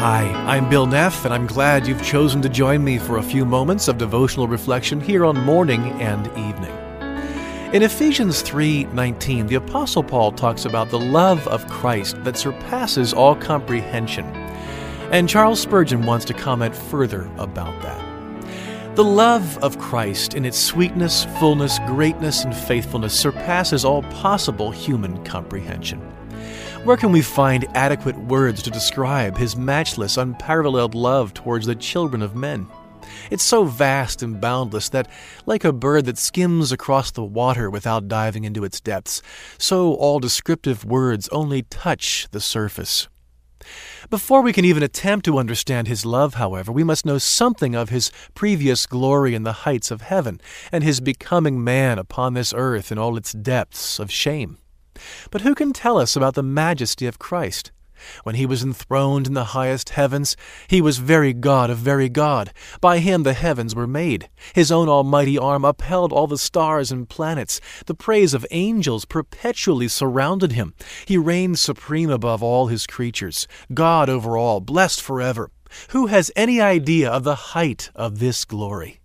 Hi, I'm Bill Neff, and I'm glad you've chosen to join me for a few moments of devotional reflection here on Morning and Evening. In Ephesians 3:19, the Apostle Paul talks about the love of Christ that surpasses all comprehension. And Charles Spurgeon wants to comment further about that. The love of Christ in its sweetness, fullness, greatness, and faithfulness surpasses all possible human comprehension. Where can we find adequate words to describe His matchless, unparalleled love towards the children of men? It's so vast and boundless that, like a bird that skims across the water without diving into its depths, so all descriptive words only touch the surface. Before we can even attempt to understand His love, however, we must know something of His previous glory in the heights of heaven and His becoming man upon this earth in all its depths of shame. But who can tell us about the majesty of Christ? When He was enthroned in the highest heavens, He was very God of very God. By Him the heavens were made. His own almighty arm upheld all the stars and planets. The praise of angels perpetually surrounded Him. He reigned supreme above all His creatures, God over all, blessed forever. Who has any idea of the height of this glory?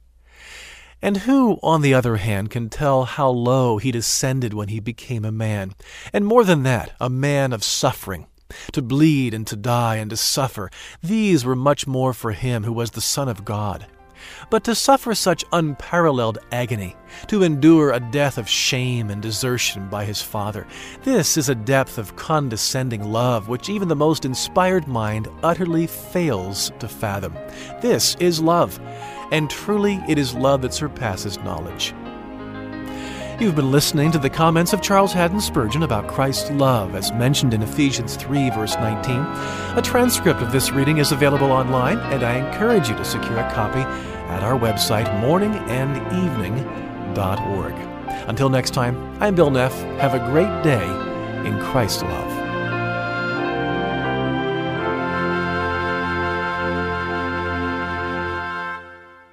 And who, on the other hand, can tell how low He descended when He became a man? And more than that, a man of suffering. To bleed and to die and to suffer, these were much more for Him who was the Son of God. But to suffer such unparalleled agony, to endure a death of shame and desertion by His Father, this is a depth of condescending love which even the most inspired mind utterly fails to fathom. This is love, and truly it is love that surpasses knowledge. You've been listening to the comments of Charles Haddon Spurgeon about Christ's love as mentioned in Ephesians 3, verse 19. A transcript of this reading is available online, and I encourage you to secure a copy at our website, morningandevening.org. Until next time, I'm Bill Neff. Have a great day in Christ's love.